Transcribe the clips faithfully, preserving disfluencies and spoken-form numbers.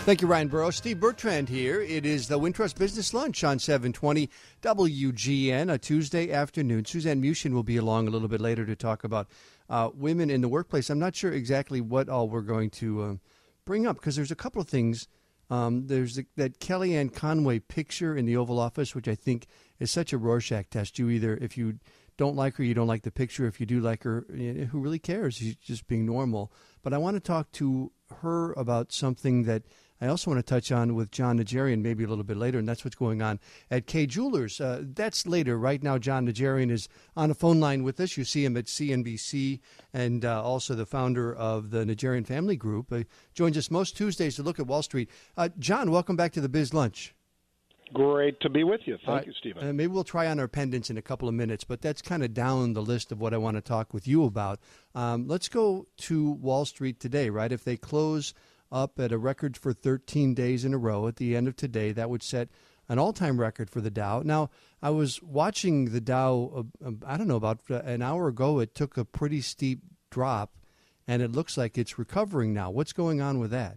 Thank you, Ryan Burrows. Steve Bertrand here. It is the Wintrust Business Lunch on seven twenty W G N, a Tuesday afternoon. Suzanne Mushin will be along a little bit later to talk about uh, women in the workplace. I'm not sure exactly what all we're going to uh, bring up because there's a couple of things. Um, there's the, that Kellyanne Conway picture in the Oval Office, which I think is such a Rorschach test. You either, if you don't like her, you don't like the picture. If you do like her, who really cares? She's just being normal. But I want to talk to her about something that I also want to touch on with John Najarian maybe a little bit later, and that's what's going on at Kay Jewelers. Uh, that's later. Right now, John Najarian is on a phone line with us. You see him at C N B C, and uh, also the founder of the Najarian Family Group. Uh, joins us most Tuesdays to look at Wall Street. Uh, John, welcome back to the Biz Lunch. Great to be with you. Thank right. you, Stephen. Uh, maybe we'll try on our pendants in a couple of minutes, but that's kind of down the list of what I want to talk with you about. Um, let's go to Wall Street today, right? If they close up at a record for thirteen days in a row at the end of today, that would set an all-time record for the Dow. Now, I was watching the Dow, uh, I don't know, about an hour ago. It took a pretty steep drop, and it looks like it's recovering now. What's going on with that?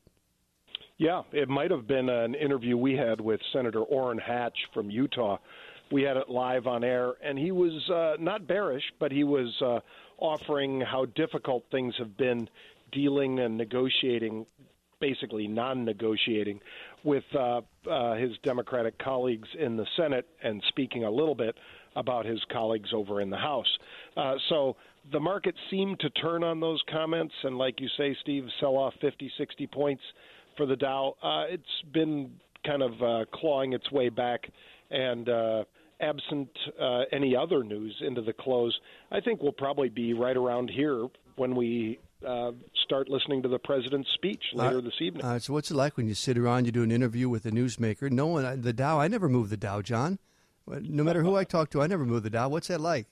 Yeah, it might have been an interview we had with Senator Orrin Hatch from Utah. We had it live on air, and he was uh, not bearish, but he was uh, offering how difficult things have been dealing and negotiating, basically non-negotiating, with uh, uh, his Democratic colleagues in the Senate and speaking a little bit about his colleagues over in the House. Uh, so the market seemed to turn on those comments, and like you say, Steve, sell off fifty, sixty points for the Dow. Uh, it's been kind of uh, clawing its way back, and uh, absent uh, any other news into the close, I think we'll probably be right around here when we uh, start listening to the president's speech later uh, this evening. Uh, so what's it like when you sit around, you do an interview with a newsmaker? No one, the Dow, I never move the Dow, John. No matter who I talk to, I never move the Dow. What's that like?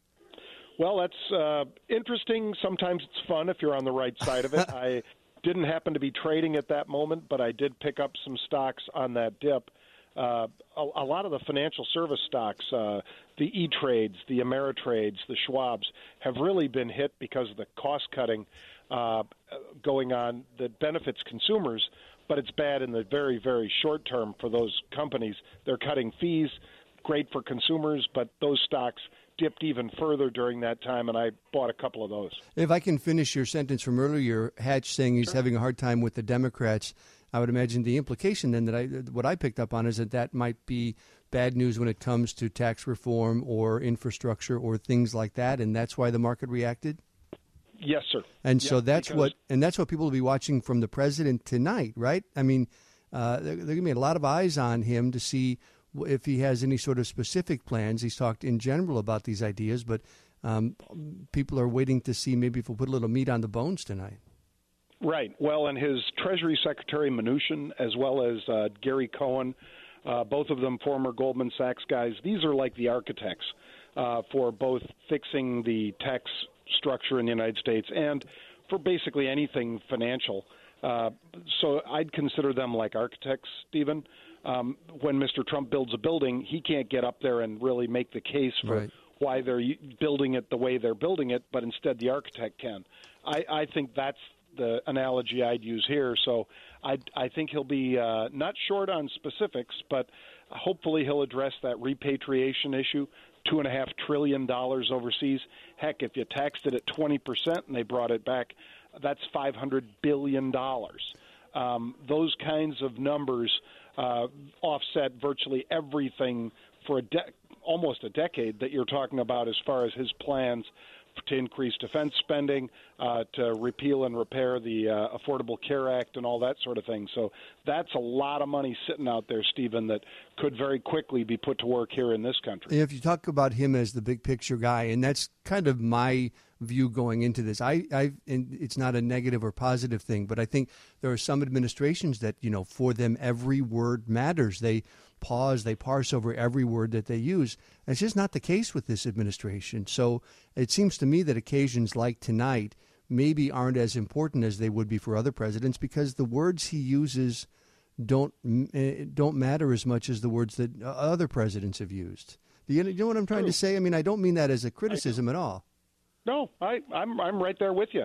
Well, that's uh, interesting. Sometimes it's fun if you're on the right side of it. I didn't happen to be trading at that moment, but I did pick up some stocks on that dip. Uh, a, a lot of the financial service stocks, uh, the E-Trades, the Ameritrades, the Schwabs, have really been hit because of the cost-cutting uh, going on that benefits consumers, but it's bad in the very, very short term for those companies. They're cutting fees, great for consumers, but those stocks dipped even further during that time, and I bought a couple of those. If I can finish your sentence from earlier, Hatch saying he's Sure. having a hard time with the Democrats, I would imagine the implication then that I, what I picked up on is that that might be bad news when it comes to tax reform or infrastructure or things like that, and that's why the market reacted? Yes, sir. And yeah, so that's because... what, and that's what people will be watching from the president tonight, right? I mean, uh, there, there are going to be a lot of eyes on him to see if he has any sort of specific plans. He's talked in general about these ideas, but um, people are waiting to see maybe if we'll put a little meat on the bones tonight. Right. Well, and his Treasury Secretary Mnuchin, as well as uh, Gary Cohn, uh, both of them former Goldman Sachs guys, these are like the architects uh, for both fixing the tax structure in the United States and for basically anything financial. Uh, so I'd consider them like architects, Stephen. Um, when Mister Trump builds a building, he can't get up there and really make the case for right. why they're building it the way they're building it, but instead the architect can. I, I think that's the analogy I'd use here. So I, I think he'll be uh, not short on specifics, but hopefully he'll address that repatriation issue, two and a half trillion dollars overseas. Heck, if you taxed it at twenty percent and they brought it back, that's five hundred billion dollars. Um, those kinds of numbers uh, offset virtually everything for a de- almost a decade that you're talking about as far as his plans to increase defense spending, uh, to repeal and repair the uh, Affordable Care Act and all that sort of thing. So that's a lot of money sitting out there, Stephen, that could very quickly be put to work here in this country. If you talk about him as the big picture guy, and that's kind of my view going into this, I, I, and it's not a negative or positive thing, but I think there are some administrations that, you know, for them every word matters. They pause, they parse over every word that they use. It's just not the case with this administration. So it seems to me that occasions like tonight maybe aren't as important as they would be for other presidents because the words he uses don't don't matter as much as the words that other presidents have used. Do you know what I'm trying True. to say? I mean, I don't mean that as a criticism at all. No, I, I'm I'm right there with you.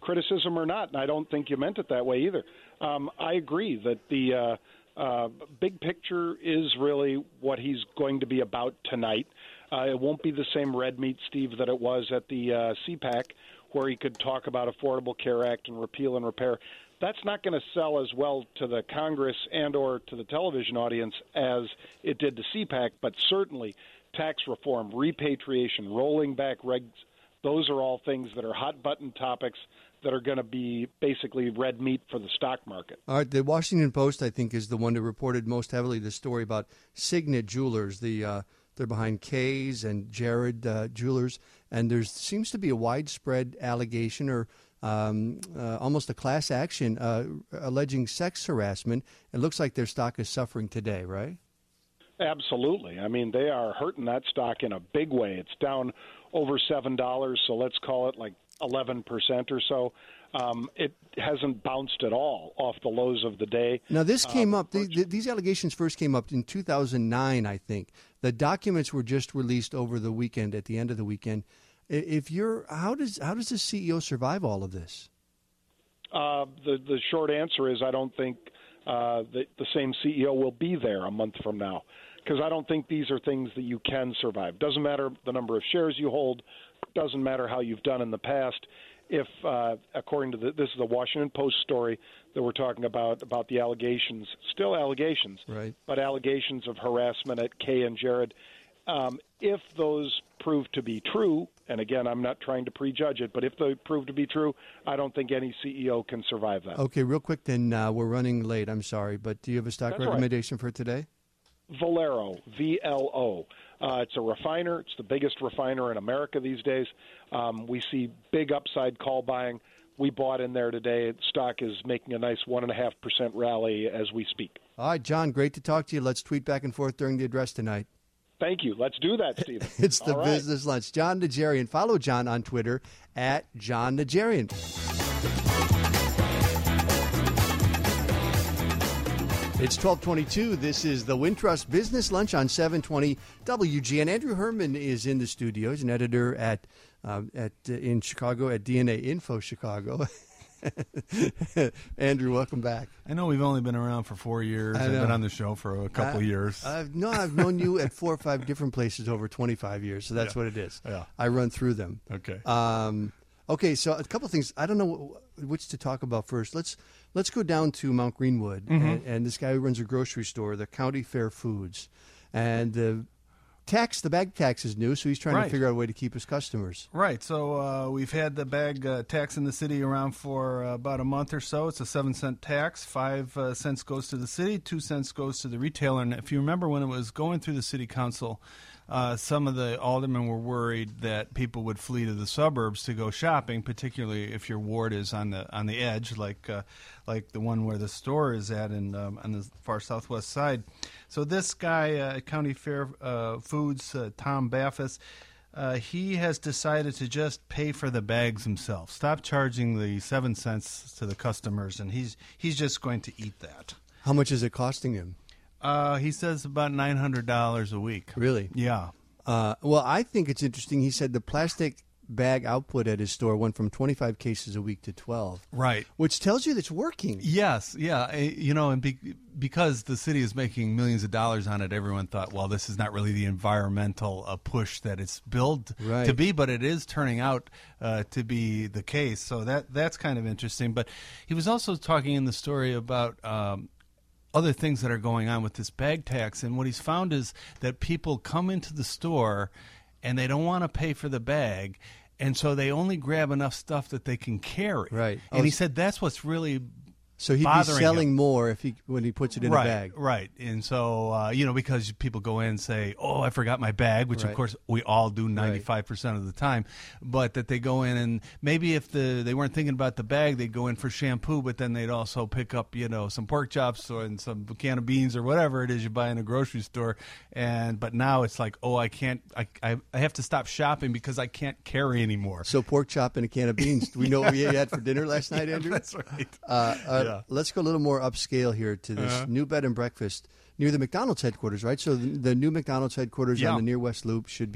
criticism or not, and I don't think you meant it that way either. Um, I agree that the uh, uh, big picture is really what he's going to be about tonight. Uh, it won't be the same red meat, Steve, that it was at the uh, C PAC, where he could talk about Affordable Care Act and repeal and repair. That's not going to sell as well to the Congress and or to the television audience as it did to C PAC, but certainly tax reform, repatriation, rolling back regs, those are all things that are hot-button topics that are going to be basically red meat for the stock market. All right, the Washington Post, I think, is the one that reported most heavily the story about Signet Jewelers. The uh, they're behind Kay's and Jared uh, Jewelers, and there seems to be a widespread allegation or um, uh, almost a class action uh, alleging sex harassment. It looks like their stock is suffering today, right? Absolutely. I mean, they are hurting that stock in a big way. It's down over seven dollars, so let's call it like eleven percent or so. Um, it hasn't bounced at all off the lows of the day. Now, this came um, up, these, these allegations first came up in two thousand nine, I think. The documents were just released over the weekend, at the end of the weekend. If you're, how does how does the C E O survive all of this? Uh, the, the short answer is I don't think uh, the, the same C E O will be there a month from now, because I don't think these are things that you can survive. Doesn't matter the number of shares you hold, doesn't matter how you've done in the past. If, uh, according to the, this is the Washington Post story that we're talking about, about the allegations, still allegations, right, but allegations of harassment at Kay and Jared. Um, if those prove to be true, and again, I'm not trying to prejudge it, but if they prove to be true, I don't think any C E O can survive that. Okay, real quick then, uh, we're running late, I'm sorry, but do you have a stock That's recommendation right. for today? Valero, V L O. Uh, it's a refiner. It's the biggest refiner in America these days. Um, we see big upside call buying. We bought in there today. The stock is making a nice one point five percent rally as we speak. All right, John, great to talk to you. Let's tweet back and forth during the address tonight. Thank you. Let's do that, Stephen. It's the All right. Business Lunch. John Najarian. Follow John on Twitter at John Najarian. It's twelve twenty-two. This is the Wintrust Business Lunch on seven twenty W G N. Andrew Herman is in the studio. He's an editor at uh, at uh, in Chicago at D N A Info Chicago. Andrew, welcome back. I know we've only been around for four years. I've been on the show for a couple I, of years. I've, no, I've known you at four or five different places over twenty-five years, so that's yeah. what it is. Yeah. I run through them. Okay. Um, okay, so a couple of things. I don't know which to talk about first. Let's let's go down to Mount Greenwood, Mm-hmm. and, and this guy who runs a grocery store, the County Fair Foods, and the tax, the bag tax is new, so he's trying Right. to figure out a way to keep his customers. Right. So uh, we've had the bag uh, tax in the city around for uh, about a month or so. It's a seven cent tax. Five uh, cents goes to the city. Two cents goes to the retailer. And if you remember when it was going through the city council, uh, some of the aldermen were worried that people would flee to the suburbs to go shopping, particularly if your ward is on the on the edge, like uh, like the one where the store is at, in um, on the far southwest side. So this guy uh, at County Fair uh, Foods, uh, Tom Baffis, uh, he has decided to just pay for the bags himself. Stop charging the seven cents to the customers, and he's he's just going to eat that. How much is it costing him? Uh, he says about nine hundred dollars a week. Really? Yeah. Uh, well, I think it's interesting. He said the plastic bag output at his store went from twenty-five cases a week to twelve. Right. Which tells you that it's working. Yes, yeah. eh, You know, and be, because the city is making millions of dollars on it, everyone thought, well, this is not really the environmental uh, push that it's billed Right. to be, but it is turning out uh, to be the case. So that that's kind of interesting. But he was also talking in the story about um, other things that are going on with this bag tax, and what he's found is that people come into the store and they don't want to pay for the bag, and so they only grab enough stuff that they can carry. Right. And Oh, he s- said that's what's really So he'd be bothering selling him. more if he when he puts it in right, a bag. Right. And so, uh, you know, because people go in and say, oh, I forgot my bag, which, Right. of course, we all do ninety-five percent of the time, but that they go in and maybe if the they weren't thinking about the bag, they'd go in for shampoo, but then they'd also pick up, you know, some pork chops or and some can of beans or whatever it is you buy in a grocery store. And but now it's like, oh, I can't, I, I, I have to stop shopping because I can't carry anymore. So pork chop and a can of beans. Do we know what we had for dinner last night, Yeah, Andrew? that's right. Uh, uh, Yeah. Let's go a little more upscale here to this Uh-huh. new bed and breakfast near the McDonald's headquarters, right? So the, the new McDonald's headquarters Yeah. on the Near West Loop should be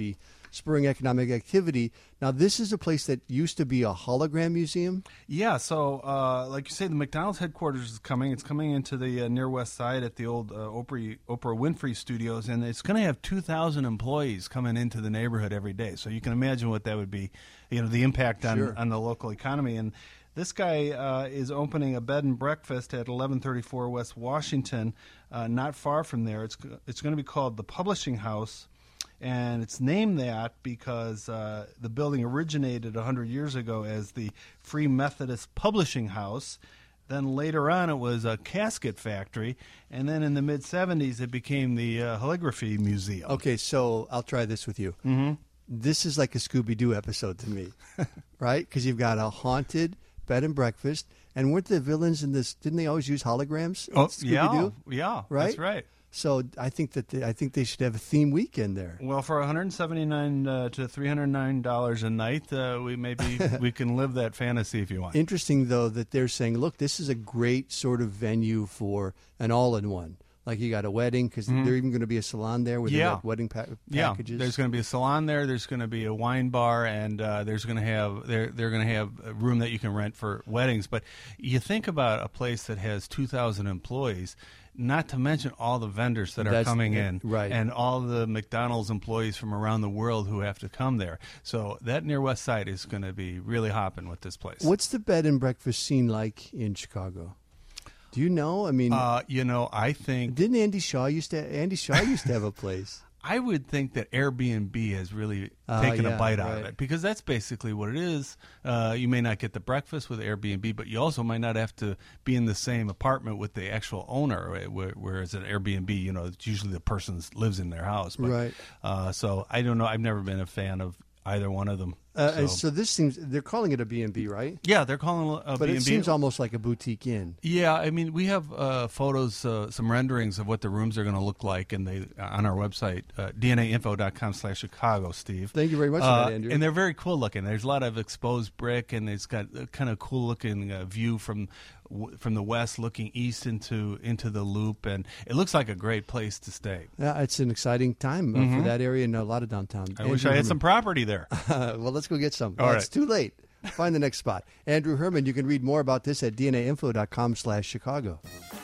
spurring economic activity. Now, this is a place that used to be a hologram museum. Yeah, so uh, like you say, the McDonald's headquarters is coming. It's coming into the uh, near west side at the old uh, Oprah, Oprah Winfrey Studios, and it's going to have two thousand employees coming into the neighborhood every day. So you can imagine what that would be, you know, the impact on, Sure. on the local economy. And this guy uh, is opening a bed and breakfast at eleven thirty-four West Washington, uh, not far from there. It's it's going to be called the Publishing House, and it's named that because uh, the building originated one hundred years ago as the Free Methodist Publishing House. Then later on, it was a casket factory, and then in the mid seventies, it became the uh, Calligraphy Museum. Okay, so I'll try this with you. Mm-hmm. This is like a Scooby-Doo episode to me, right? Because you've got a haunted bed and breakfast, and weren't the villains in this? Didn't they always use holograms? in Oh, Scooby-Doo? yeah, yeah, Right? that's right. So I think that they, I think they should have a theme weekend there. Well, for one hundred seventy-nine uh, to three hundred nine dollars a night, uh, we maybe we can live that fantasy if you want. Interesting, though, that they're saying, look, this is a great sort of venue for an all-in-one. Like you got a wedding, because mm-hmm. there's even going to be a salon there with yeah. wedding pa- yeah. packages. There's going to be a salon there. There's going to be a wine bar, and uh, there's going to have they're they're going to have a room that you can rent for weddings. But you think about a place that has two thousand employees. Not to mention all the vendors that are That's, coming in, right. and all the McDonald's employees from around the world who have to come there. So that near West Side is going to be really hopping with this place. What's the bed and breakfast scene like in Chicago? Do you know? I mean, uh, you know, I think didn't Andy Shaw used to? Andy Shaw used to have a place. I would think that Airbnb has really Uh, taken yeah, a bite out right. of it, because that's basically what it is. Uh, you may not get the breakfast with Airbnb, but you also might not have to be in the same apartment with the actual owner. where- Whereas at Airbnb, you know, it's usually the person lives in their house. But, Right. Uh, so I don't know. I've never been a fan of either one of them. Uh, so. and so this seems they're calling it a B and B, right? Yeah, they're calling it a But B and B. it seems almost like a boutique inn. Yeah, I mean, we have uh, photos, uh, some renderings of what the rooms are going to look like, and they on our website, uh, d n a info dot com slash Chicago, Steve. Thank you very much for Uh, that, Andrew. and they're very cool looking. There's a lot of exposed brick, and it's got a kind of cool looking uh, view from w- from the west looking east into into the loop, and it looks like a great place to stay. Yeah, it's an exciting time uh, Mhm. for that area and a lot of downtown. I wish I had some property there. well, let's go get some. All Well, right. It's too late. Find the next spot. Andrew Herman, you can read more about this at d n a info dot com slash Chicago.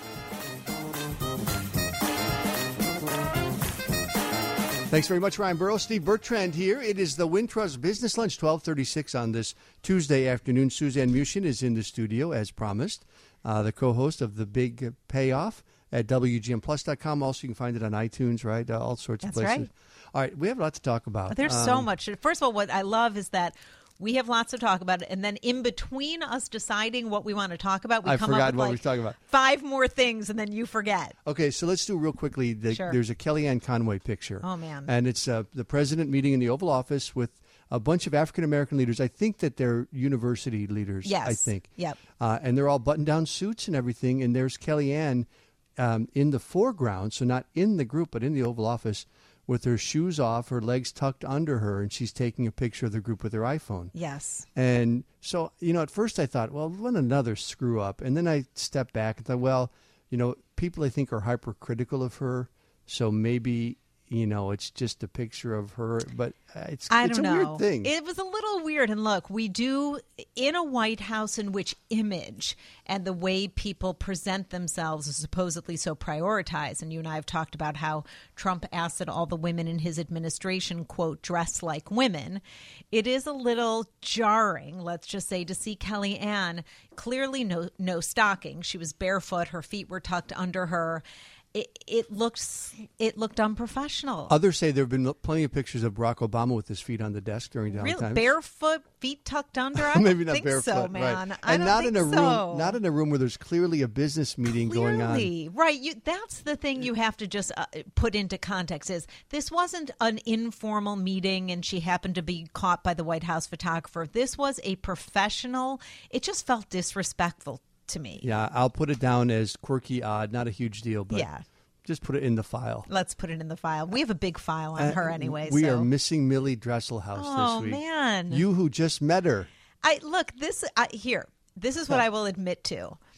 Thanks very much, Ryan Burrow. Steve Bertrand here. It is the Wintrust Business Lunch, twelve thirty-six on this Tuesday afternoon. Suzanne Mushin is in the studio, as promised, uh, the co-host of The Big Payoff at W G N plus dot com. Also, you can find it on iTunes, right? Uh, all sorts That's of places. right. All right, we have a lot to talk about. There's so Um, much. First of all, what I love is that we have lots to talk about, and then in between us deciding what we want to talk about, we I come forgot up with what like we were talking about. five more things, and then you forget. Okay, so let's do real quickly. The, Sure. There's a Kellyanne Conway picture. Oh, man. And it's uh, the president meeting in the Oval Office with a bunch of African-American leaders. I think that they're university leaders, Yes. I think. Yep. Uh, and they're all button-down suits and everything, and there's Kellyanne um, in the foreground, so not in the group, but in the Oval Office, with her shoes off, her legs tucked under her, and she's taking a picture of the group with her iPhone. Yes. And so, you know, at first I thought, well, what another screw up. And then I stepped back and thought, well, you know, people I think are hypercritical of her. So maybe, you know, it's just a picture of her. But uh, it's, I it's don't a know. weird thing. It was a little weird. And look, we do in a White House in which image and the way people present themselves is supposedly so prioritized. And you and I have talked about how Trump asked that all the women in his administration, quote, dress like women. It is a little jarring, let's just say, to see Kellyanne clearly no, no stocking. She was barefoot. Her feet were tucked under her. It, it looked it looked unprofessional. Others say there have been plenty of pictures of Barack Obama with his feet on the desk during downtime. Really, barefoot, feet tucked under. I Maybe don't not think barefoot, so, man. right? I and don't not think in a room, so. not in a room where there's clearly a business meeting going on. Clearly, right? You, that's the thing you have to just uh, put into context. Is this wasn't an informal meeting, and she happened to be caught by the White House photographer? This was a professional. It just felt disrespectful to me. Yeah, I'll put it down as quirky, odd, not a huge deal, but Yeah. just put it in the file. Let's put it in the file. We have a big file on her Uh, anyway. We so. are missing Millie Dresselhaus Oh, this week. man. You who just met her. I look this I, here. This is what I will admit to.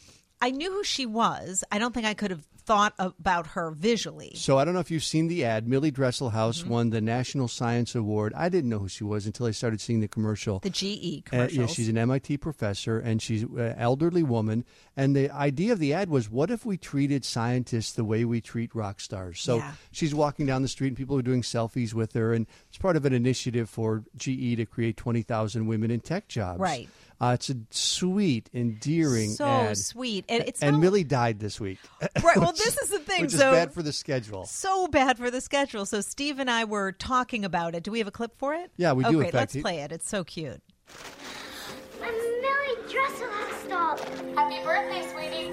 I knew who she was. I don't think I could have thought about her visually. So I don't know if you've seen the ad. Millie Dresselhaus Mm-hmm. won the National Science Award. I didn't know who she was until I started seeing the commercial. The G E Uh, commercials. yeah, she's an M I T professor, and she's an elderly woman. And the idea of the ad was, what if we treated scientists the way we treat rock stars? So Yeah. she's walking down the street, and people are doing selfies with her. And it's part of an initiative for G E to create twenty thousand women in tech jobs. Right. Uh, it's a sweet, endearing so ad. sweet. And it's and not, Millie died this week. right. Well, which- this is the thing. Which is so, bad for the schedule. So bad for the schedule. So Steve and I were talking about it. Do we have a clip for it? Yeah, we oh, do, in Great. fact. Let's play it. It's so cute. I'm Millie Dresselhaus doll. Happy birthday, sweetie.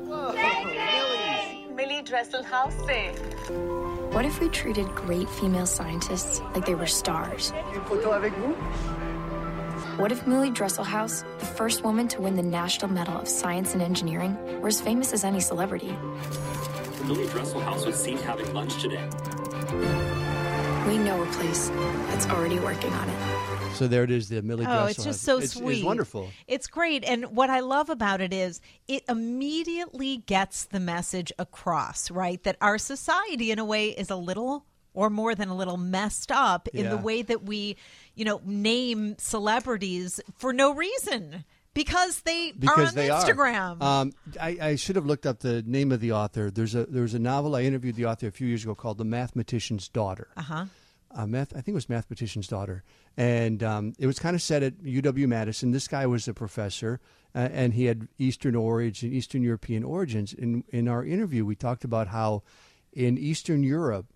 Millie Dresselhaus से. What if we treated great female scientists like they were stars? What if Millie Dresselhaus, the first woman to win the National Medal of Science and Engineering, were as famous as any celebrity? Millie Dresselhaus was seen having lunch today. We know a place that's already working on it. So there it is, the Millie Dresselhaus. Oh, it's just so it's, sweet. It's wonderful. It's great. And what I love about it is it immediately gets the message across, right? That our society, in a way, is a little or more than a little messed up in the Yeah. way that we, you know, name celebrities for no reason. Because they Because are on they Instagram. are. Um, I, I should have looked up the name of the author. There's a there's a novel I interviewed the author a few years ago called The Mathematician's Daughter. Uh-huh. Uh, math, I think it was Mathematician's Daughter, and um, it was kind of set at U W Madison. This guy was a professor, uh, and he had Eastern origin, Eastern European origins. In in our interview, we talked about how in Eastern Europe,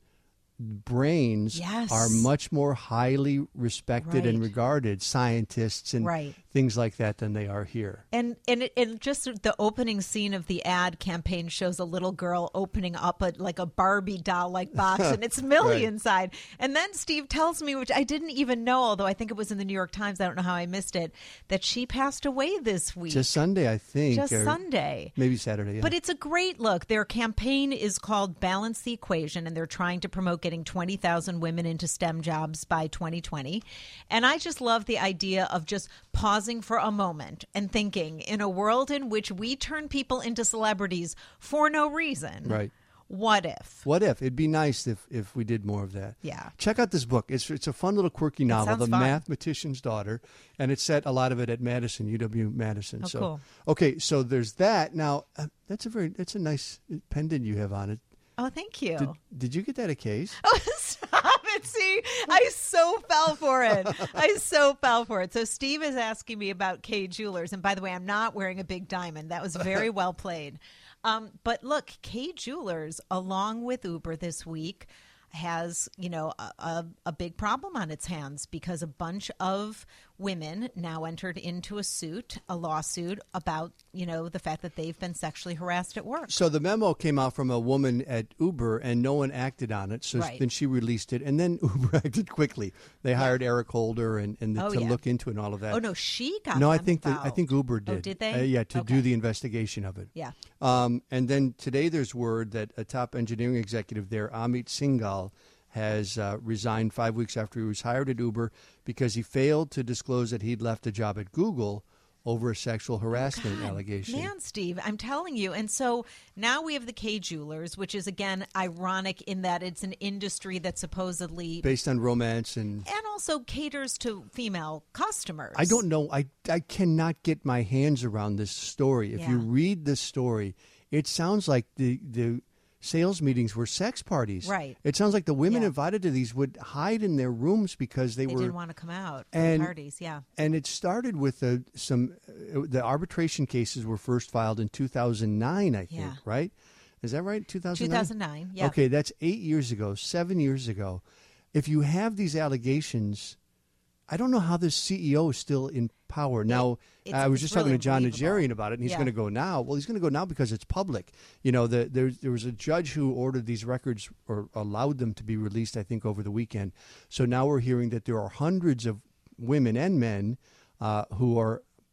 brains Yes. are much more highly respected and Right. regarded, scientists and Right. things like that, than they are here. And and it, and just the opening scene of the ad campaign shows a little girl opening up a like a Barbie doll like box, and it's Millie Right. inside. And then Steve tells me, which I didn't even know, although I think it was in the New York Times. I don't know how I missed it, that she passed away this week. Just Sunday, I think. Just or Sunday. Maybe Saturday. Yeah. But it's a great look. Their campaign is called Balance the Equation, and they're trying to promote getting twenty thousand women into STEM jobs by twenty twenty. And I just love the idea of just pausing for a moment and thinking, in a world in which we turn people into celebrities for no reason, Right. what if? What if? It'd be nice if, if we did more of that. Yeah. Check out this book. It's it's a fun little quirky novel, sounds The fun. Mathematician's Daughter, and it's set a lot of it at Madison, U W Madison. Oh, so cool. okay, so there's that. Now uh, that's a very that's a nice pendant you have on it. Oh, thank you. Did, did you get that at Case? Oh, stop it. See, I so fell for it. I so fell for it. So Steve is asking me about Kay Jewelers. And by the way, I'm not wearing a big diamond. That was very well played. Um, but look, Kay Jewelers, along with Uber this week, has, you know, a, a, a big problem on its hands because a bunch of women now entered into a suit, a lawsuit about, you know, the fact that they've been sexually harassed at work. So the memo came out from a woman at Uber, and no one acted on it. So Right. then she released it, and then Uber acted quickly. They hired Eric Holder and, and the, Oh, to yeah. look into it and all of that. Oh, no, she got No, I them think that I involved. think Uber Oh, did. did they? Uh, yeah, to Okay. do the investigation of it. Yeah. Um, and then today there's word that a top engineering executive there, Amit Singhal, has uh, resigned five weeks after he was hired at Uber because he failed to disclose that he'd left a job at Google over a sexual harassment God, allegation. Man, Steve, I'm telling you. And so now we have the Kay Jewelers, which is, again, ironic in that it's an industry that supposedly Based on romance and and also caters to female customers. I don't know. I, I cannot get my hands around this story. If you Yeah. read this story, it sounds like the, the sales meetings were sex parties. Right. It sounds like the women Yeah. invited to these would hide in their rooms because they, They were didn't want to come out for and- the parties. Yeah. And it started with a, some uh, the arbitration cases were first filed in two thousand nine, I think, Yeah. right? Is that right? two thousand nine? two thousand nine, yeah. Okay, that's eight years ago, seven years ago. If you have these allegations, I don't know how this C E O is still in power. Now, it's- I was it's just talking really to John unbelievable. Najarian about it, and he's Yeah. going to go now. Well, he's going to go now because it's public. You know, the, there, there was a judge who ordered these records or allowed them to be released, I think, over the weekend. So now we're hearing that there are hundreds of women and men uh, who are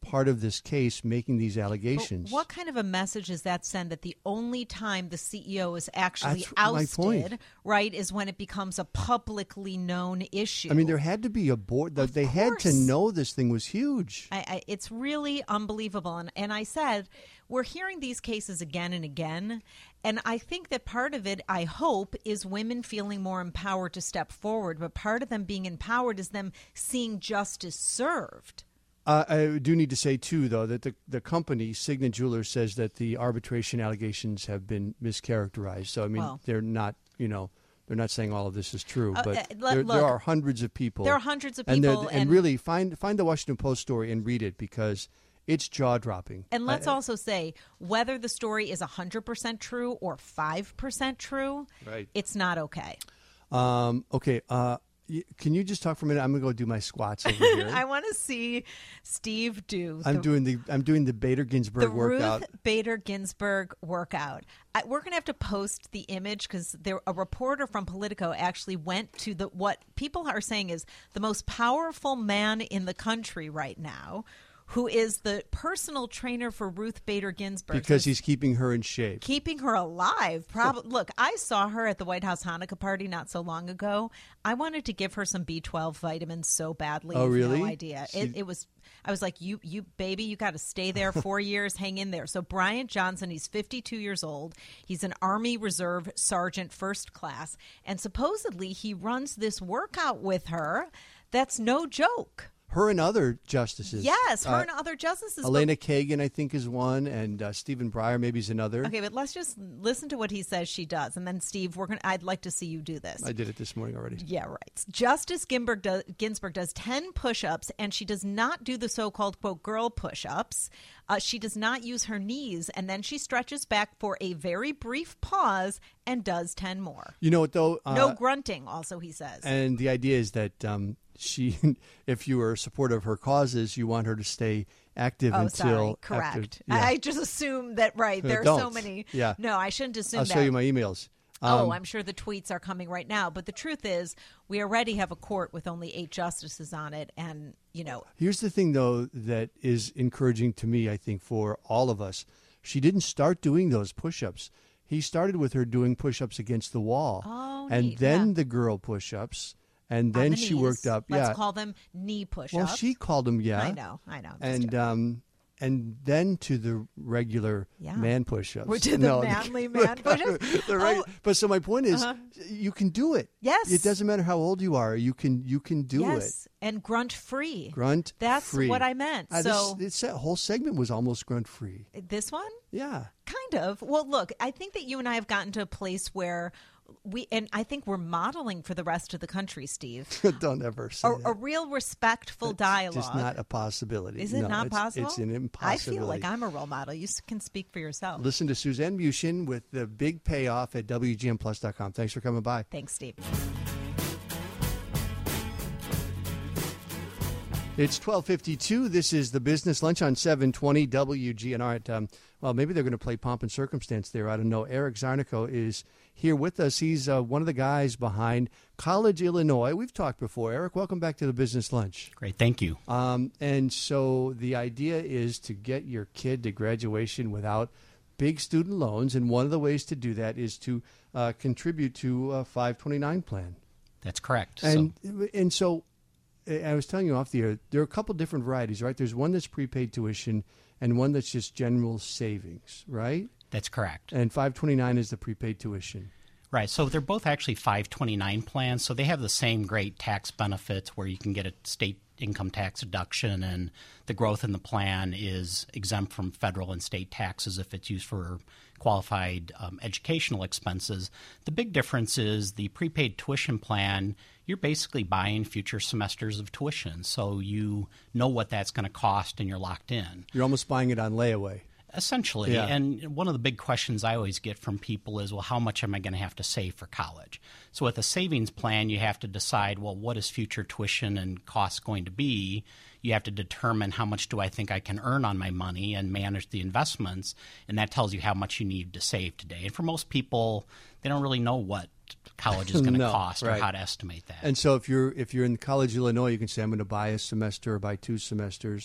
part of this case making these allegations. But what kind of a message does that send that the only time the C E O is actually That's my point. ousted, right, is when it becomes a publicly known issue? I mean, there had to be a board that they had to know this thing was huge. I, I, it's really unbelievable. And, and I said, we're hearing these cases again and again. And I think that part of it, I hope, is women feeling more empowered to step forward. But part of them being empowered is them seeing justice served. Uh, I do need to say, too, though, that the, the company, Signet Jewelers, says that the arbitration allegations have been mischaracterized. So, I mean, well, they're not, you know, they're not saying all of this is true. Uh, but uh, there, look, there are hundreds of people. There are hundreds of and people. And, and really, find find the Washington Post story and read it because it's jaw-dropping. And let's I, also say, whether the story is one hundred percent true or five percent true, right. it's not okay. Um, okay, uh, can you just talk for a minute? I'm going to go do my squats over here. I want to see Steve do. I'm the, doing the I'm doing the Bader Ginsburg the workout. Ruth Bader Ginsburg workout. I, we're going to have to post the image because there a reporter from Politico actually went to the what people are saying is the most powerful man in the country right now, who is the personal trainer for Ruth Bader Ginsburg. Because he's keeping her in shape. Keeping her alive. Probably. Look, I saw her at the White House Hanukkah party not so long ago. I wanted to give her some B twelve vitamins so badly. Oh, really? No idea. She... It, it was. I was like, you, you baby, you got to stay there four years, hang in there. So Bryant Johnson, he's fifty-two years old. He's an Army Reserve Sergeant, first class. And supposedly he runs this workout with her. That's no joke. Her and other justices. Yes, her uh, and other justices. Elena Kagan, I think, is one, and uh, Stephen Breyer maybe is another. Okay, but let's just listen to what he says she does, and then Steve, we're going. I'd like to see you do this. I did it this morning already. Yeah, right. Justice Ginsburg does, Ginsburg does ten push-ups, and she does not do the so-called quote girl push-ups. Uh, she does not use her knees, and then she stretches back for a very brief pause and does ten more. You know what though? Uh, no grunting. Also, he says. And the idea is that. Um, She, if you are a supporter of her causes, you want her to stay active oh, until. Sorry. Correct. After, yeah. I just assume that, right, there are Don't. so many. Yeah. No, I shouldn't assume I'll that. show you my emails. Um, oh, um, I'm sure the tweets are coming right now. But the truth is, we already have a court with only eight justices on it. And, you know. Here's the thing, though, that is encouraging to me, I think, for all of us. She didn't start doing those push-ups. He started with her doing push-ups against the wall. Oh, and neat. then yeah. the girl push-ups. And then the she knees. worked up. Let's yeah. call them knee push-ups. Well, she called them, yeah. I know, I know. And um, and then to the regular yeah. man push-ups. We're to the no, manly man push-ups. the reg- oh. But so my point is, uh-huh. you can do it. Yes. It doesn't matter how old you are. You can you can do yes. it. And grunt-free. Grunt That's free. what I meant. Uh, so this, this whole segment was almost grunt-free. This one? Yeah. Kind of. Well, look, I think that you and I have gotten to a place where we, and I think we're modeling for the rest of the country, Steve. Don't ever say a, that. a real respectful It's dialogue. just not a possibility. Is it no, not it's, possible? It's an impossibility. I feel like I'm a role model. You can speak for yourself. Listen to Suzanne Mushin with the big payoff at W G N plus dot com. Thanks for coming by. Thanks, Steve. It's twelve fifty-two. This is the Business Lunch on seven twenty W G N R. Um, well, maybe they're going to play Pomp and Circumstance there. I don't know. Eric Zarnico is here with us. He's uh, one of the guys behind College Illinois. We've talked before. Eric, welcome back to the Business Lunch. Great. Thank you. Um, and so the idea is to get your kid to graduation without big student loans. And one of the ways to do that is to uh, contribute to a five twenty-nine plan. That's correct. And so. and so I was telling you off the air, there are a couple different varieties, right? There's one that's prepaid tuition and one that's just general savings, right? That's correct. And five twenty-nine is the prepaid tuition. Right. So they're both actually five twenty-nine plans. So they have the same great tax benefits where you can get a state income tax deduction, and the growth in the plan is exempt from federal and state taxes if it's used for qualified um, educational expenses. The big difference is the prepaid tuition plan, you're basically buying future semesters of tuition. So you know what that's going to cost and you're locked in. You're almost buying it on layaway. Essentially. Yeah. And one of the big questions I always get from people is, well, how much am I going to have to save for college? So with a savings plan, you have to decide, well, what is future tuition and costs going to be? You have to determine how much do I think I can earn on my money and manage the investments, and that tells you how much you need to save today. And for most people, they don't really know what college is going to no, cost right. or how to estimate that. And so if you're if you're in College Illinois, you can say, I'm going to buy a semester or buy two semesters.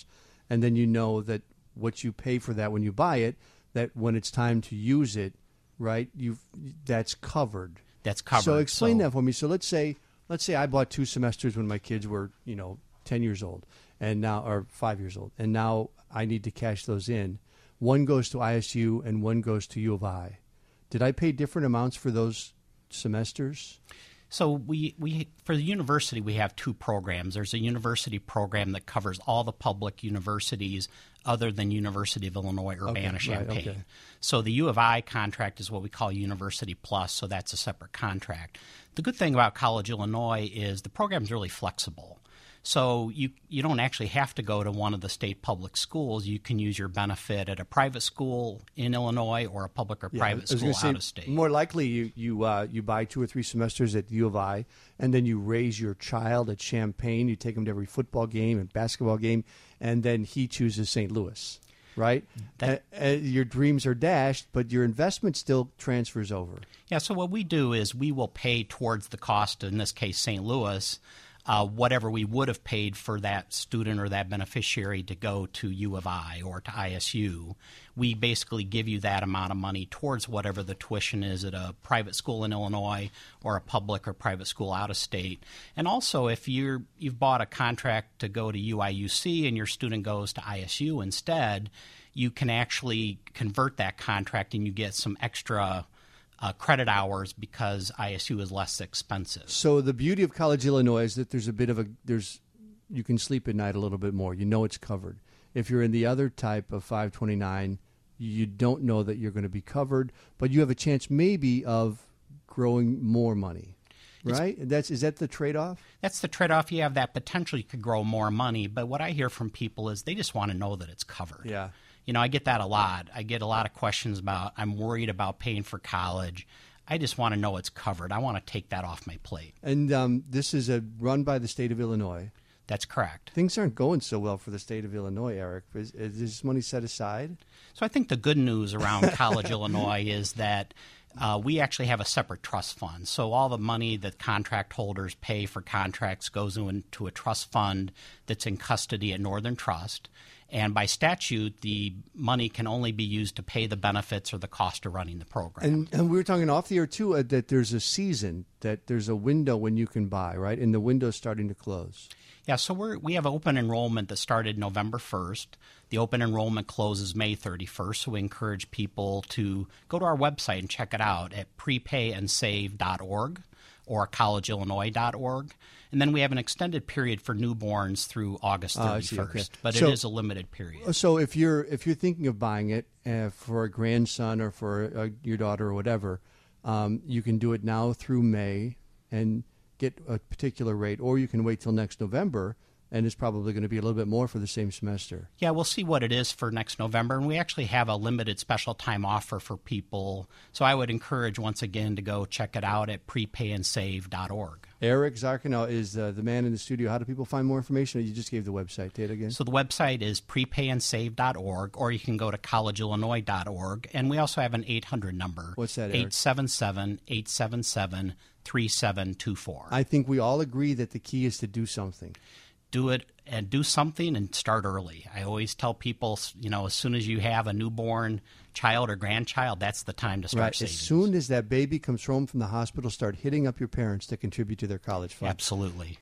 and then you know that what you pay for that when you buy it, that when it's time to use it, right, you that's covered. That's covered. So explain so, that for me. So let's say let's say I bought two semesters when my kids were, you know, ten years old, and now or five years old, and now I need to cash those in. One goes to I S U and one goes to U of I. Did I pay different amounts for those semesters? So we, we for the university, we have two programs. There's a university program that covers all the public universities other than University of Illinois, Urbana-Champaign. Right, okay. So the U of I contract is what we call University Plus, so that's a separate contract. The good thing about College Illinois is the program's really flexible. So you you don't actually have to go to one of the state public schools. You can use your benefit at a private school in Illinois or a public or Yeah, private I was school gonna say, out of state. More likely, you you uh, you buy two or three semesters at U of I, and then you raise your child at Champaign. You take him to every football game and basketball game, and then he chooses Saint Louis, right? That, uh, uh, your dreams are dashed, but your investment still transfers over. Yeah, so what we do is we will pay towards the cost, in this case Saint Louis, Uh, whatever we would have paid for that student or that beneficiary to go to U of I or to I S U. We basically give you that amount of money towards whatever the tuition is at a private school in Illinois or a public or private school out of state. And also, if you're, you've bought a contract to go to U I U C and your student goes to I S U instead, you can actually convert that contract and you get some extra Uh, credit hours because I S U is less expensive. So the beauty of College Illinois is that there's a bit of a there's you can sleep at night a little bit more. You know it's covered. If you're in the other type of five twenty-nine, you don't know that you're going to be covered, but you have a chance maybe of growing more money. Right? It's, That's is that the trade-off? That's the trade-off. You have that potential you could grow more money, but what I hear from people is they just want to know that it's covered. Yeah. You know, I get that a lot. I get a lot of questions about, I'm worried about paying for college. I just want to know it's covered. I want to take that off my plate. And um, this is a run by the state of Illinois. That's correct. Things aren't going so well for the state of Illinois, Eric. Is, is this money set aside? So I think the good news around College Illinois is that uh, we actually have a separate trust fund. So all the money that contract holders pay for contracts goes into a trust fund that's in custody at Northern Trust. And by statute, the money can only be used to pay the benefits or the cost of running the program. And, and we were talking off the air, too, uh, that there's a season, that there's a window when you can buy, right? And the window's starting to close. Yeah, so we're, we have open enrollment that started November first. The open enrollment closes May thirty-first, so we encourage people to go to our website and check it out at prepay and save dot org or college illinois dot org. And then we have an extended period for newborns through August thirty-first, oh, okay. but so, it is a limited period. So if you're if you're thinking of buying it uh, for a grandson or for uh, your daughter or whatever, um, you can do it now through May and get a particular rate, or you can wait till next November, and it's probably going to be a little bit more for the same semester. Yeah, we'll see what it is for next November, and we actually have a limited special time offer for people. So I would encourage, once again, to go check it out at prepay and save dot org. Eric Zarkanow is uh, the man in the studio. How do people find more information? You just gave the website. Say it again. So the website is prepay and save dot org, or you can go to college illinois dot org. And we also have an eight hundred number. What's that, Eric? eight seven seven, eight seven seven, three seven two four. I think we all agree that the key is to do something. Do it and do something and start early. I always tell people, you know, as soon as you have a newborn child or grandchild, that's the time to start right. saving. As soon as that baby comes home from the hospital, start hitting up your parents to contribute to their college fund. Absolutely.